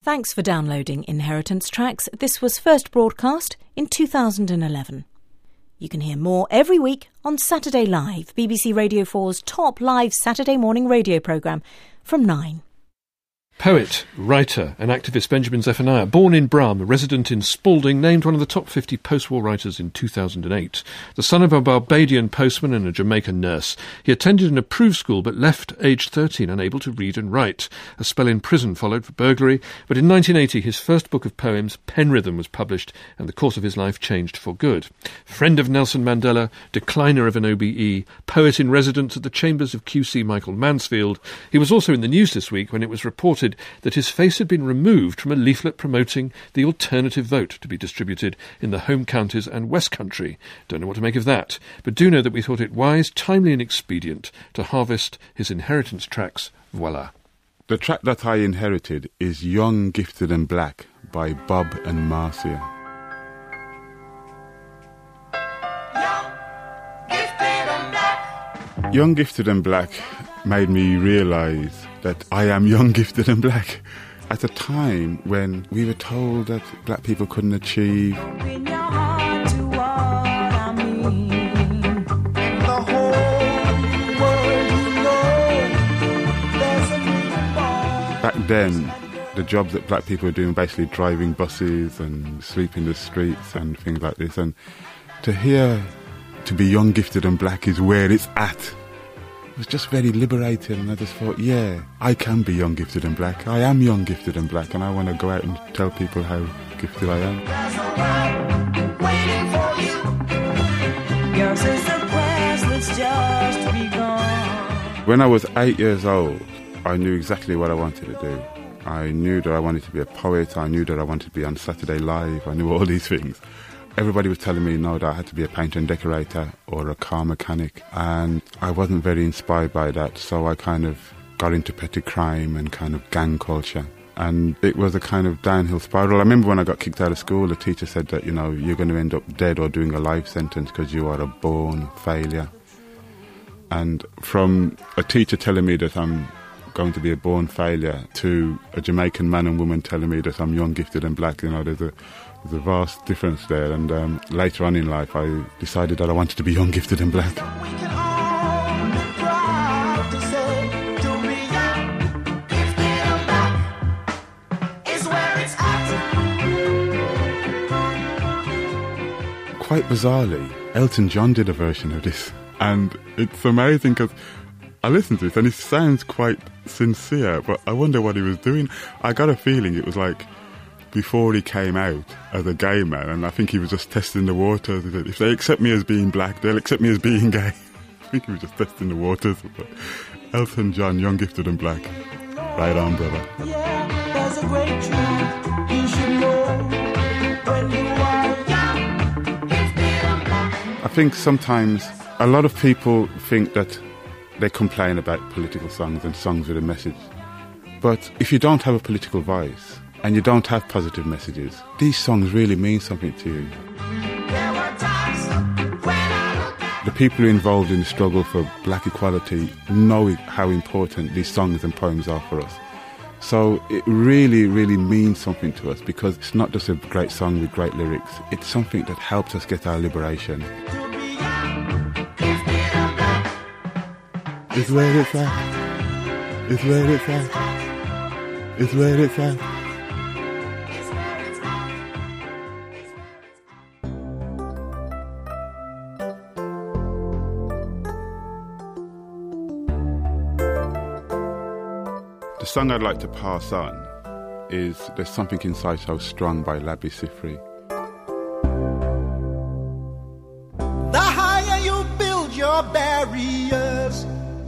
Thanks for downloading Inheritance Tracks. This was first broadcast in 2011. You can hear more every week on Saturday Live, BBC Radio 4's top live Saturday morning radio programme from 9. Poet, writer and activist Benjamin Zephaniah, born in Brum, resident in Spalding, named one of the top 50 post-war writers in 2008. The son of a Barbadian postman and a Jamaican nurse, he attended an approved school but left aged 13 unable to read and write. A spell in prison followed for burglary, but in 1980 his first book of poems, Penrhythm, was published and the course of his life changed for good. Friend of Nelson Mandela, decliner of an OBE, poet in residence at the chambers of QC Michael Mansfield, he was also in the news this week when it was reported that his face had been removed from a leaflet promoting the alternative vote to be distributed in the Home Counties and West Country. Don't know what to make of that, but do know that we thought it wise, timely and expedient to harvest his inheritance tracks. Voila. The track that I inherited is Young, Gifted and Black by Bob and Marcia. Young, Gifted and Black made me realise that I am young, gifted and black. At a time when we were told that black people couldn't achieve. Back then, the jobs that black people were doing, basically driving buses and sweeping the streets and things like this, and to hear to be young, gifted and black is where it's at. It was just very liberating, and I just thought, yeah, I can be young, gifted and black. I am young, gifted and black, and I want to go out and tell people how gifted I am. When I was 8 years old, I knew exactly what I wanted to do. I knew that I wanted to be a poet, I knew that I wanted to be on Saturday Live, I knew all these things. Everybody was telling me, no, that I had to be a painter and decorator or a car mechanic, and I wasn't very inspired by that, so I kind of got into petty crime and kind of gang culture, and it was a kind of downhill spiral. I remember when I got kicked out of school, the teacher said that, you know, you're going to end up dead or doing a life sentence because you are a born failure. And from a teacher telling me that I'm going to be a born failure to a Jamaican man and woman telling me that I'm young, gifted and black, you know, there's a vast difference there, and later on in life I decided that I wanted to be young, gifted and black. Quite bizarrely, Elton John did a version of this, and it's amazing because I listened to this and it sounds quite sincere, but I wonder what he was doing. I got a feeling it was like before he came out as a gay man, and I think he was just testing the waters. He said, if they accept me as being black, they'll accept me as being gay. I think he was just testing the waters. But Elton John, young, gifted and black. Right on, brother. Yeah, there's a great truth you should know when you are young, gifted and black. I think sometimes a lot of people think that they complain about political songs and songs with a message. But if you don't have a political voice, and you don't have positive messages, these songs really mean something to you. The people involved in the struggle for black equality know how important these songs and poems are for us. So it really, really means something to us, because it's not just a great song with great lyrics, it's something that helps us get our liberation. It's where it's at. It's where it's at. It's where it's at. The song I'd like to pass on is There's Something Inside So Strong by Labi Siffre. The higher you build your barriers,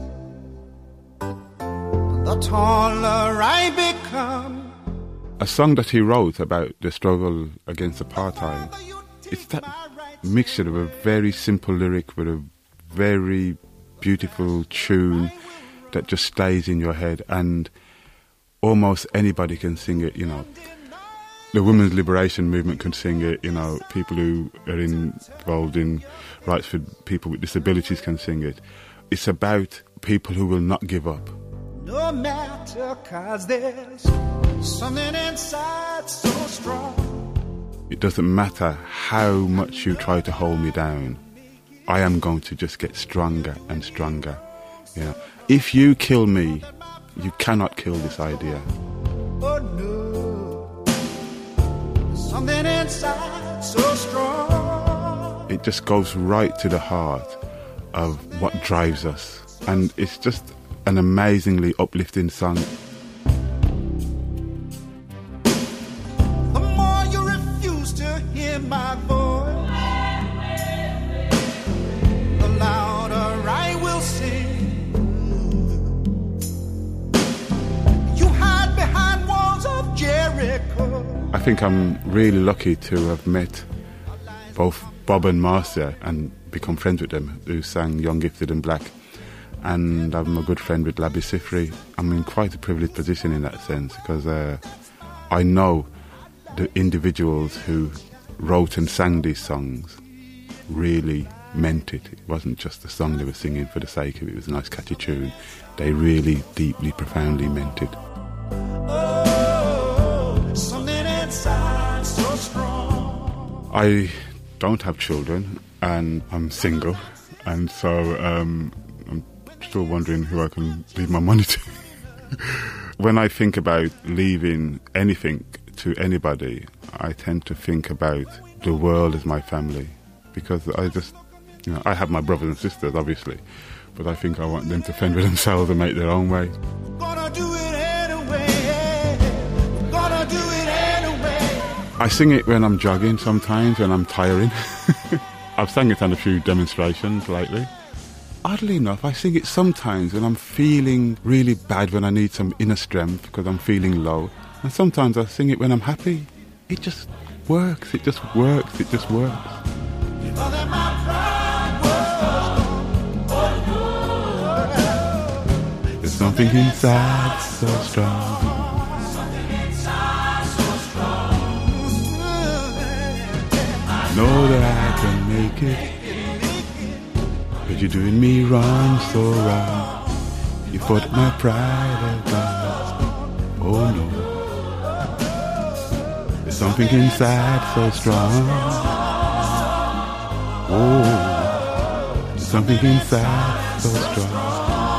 the taller I become. A song that he wrote about the struggle against apartheid. It's that mixture of a very simple lyric with a very beautiful tune that just stays in your head, and almost anybody can sing it, you know. The women's liberation movement can sing it, you know, people who are involved in rights for people with disabilities can sing it. It's about people who will not give up. No matter, 'cause there's Something inside so strong. It doesn't matter how much you try to hold me down. I am going to just get stronger and stronger. You know, if you kill me, you cannot kill this idea. Oh no, something inside so strong. It just goes right to the heart of what drives us. And it's just an amazingly uplifting song. The more you refuse to hear my voice, the louder I will sing. You hide behind walls of Jericho. I think I'm really lucky to have met both Bob and Marcia and become friends with them, who sang Young, Gifted and Black. And I'm a good friend with Labi Siffre. I'm in quite a privileged position in that sense, because I know the individuals who wrote and sang these songs really meant it. It wasn't just a song they were singing for the sake of it. It was a nice catchy tune. They really deeply, profoundly meant it. Oh, something inside so strong. I don't have children and I'm single, and so I'm still wondering who I can leave my money to. When I think about leaving anything to anybody, I tend to think about the world as my family, because I just, you know, I have my brothers and sisters obviously, but I think I want them to fend for themselves and make their own way. Gonna do it anyway. Gonna do it anyway. I sing it when I'm jogging sometimes, when I'm tiring. I've sang it on a few demonstrations lately. Oddly enough, I sing it sometimes when I'm feeling really bad, when I need some inner strength because I'm feeling low. And sometimes I sing it when I'm happy. It just works, it just works, it just works. You know that my pride was, There's something inside so strong. I know that I can make it. But you're doing me wrong, so wrong. You put my pride above. Oh no. There's something inside so strong. Oh, there's something inside so strong.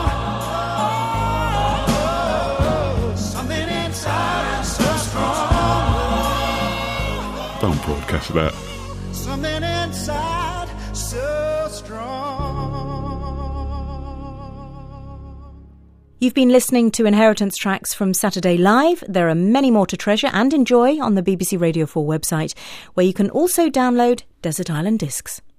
something inside so strong. Don't broadcast that. Something inside so strong. You've been listening to Inheritance Tracks from Saturday Live. There are many more to treasure and enjoy on the BBC Radio 4 website, where you can also download Desert Island Discs.